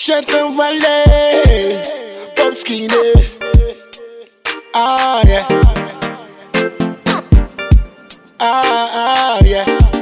Shelton Valley, Bob Skinny. Ah, yeah. Ah, yeah.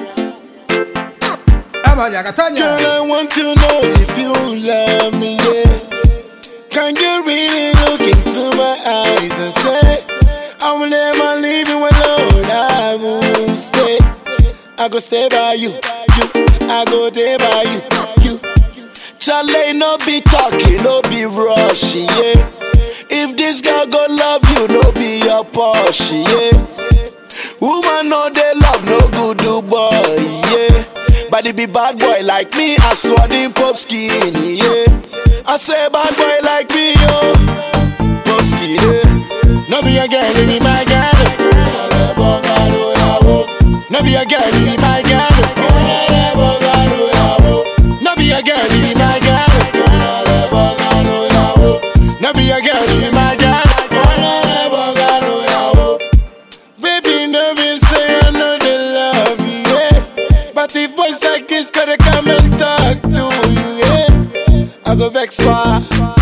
Girl, I want to know if you love me, yeah. Can you really look into my eyes and say, I will never leave you alone, I will stay. I go stay by you, I go there by you. Charlie, no be talking, no be rushing, yeah. If this girl go love you, no be your Porsche, yeah. Woman no they love, no good do boy, yeah. But it be bad boy like me, I saw them pop skinny, yeah. I say bad boy like me, yo, pop skinny. No be a girl, it be my girl. No be a girl, it be my girl. No be a girl, it be my girl. No be a girl, it be my girl. Baby, no be say I know they love you, yeah. But if boys like this gotta come and talk to you, yeah. I go vex why,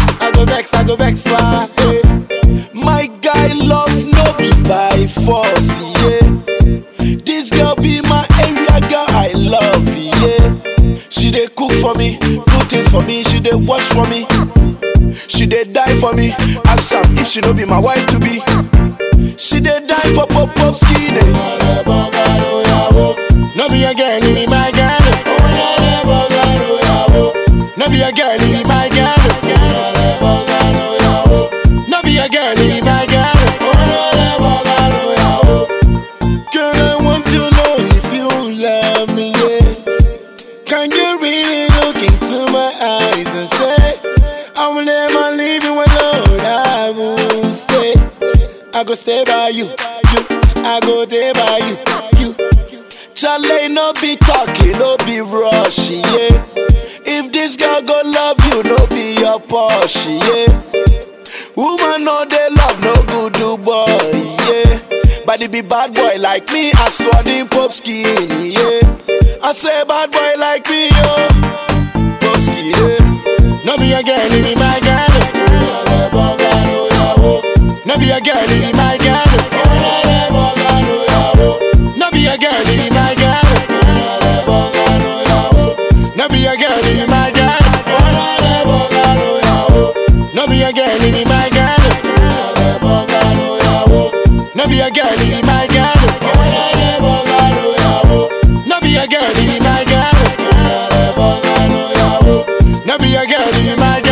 yeah. My guy love no be by force, yeah. This girl be my area girl, I love, yeah. She dey cook for me, do things for me, she dey watch for me, she dey die for me. Ask her if she no be my wife to be. She dey die for pop skinny. No be a girl, it be my girl. No be a girl, it be my girl. No be a girl, it be my girl. Girl, I want to know if you love me, yeah. Can you really look into my eyes and say, I will never leave you alone, I will stay. I go stay by you, I go there by you. Charlie, no be talking, no be rushing, yeah. If this girl go love you, no be your Porsche, yeah. Woman no they love, no good do boy, yeah. But it be bad boy like me, I saw them pop skinny, yeah. I say bad boy like me, yo, pop skinny, yeah. No be a girl, it be my girl. No be a girl, it be my girl. No be a girl, it be my girl. No be a girl, it be my girl. No be a girl, it be my girl. No be a girl, it be my girl. No be a girl, it be my girl. No be a girl, it be my girl.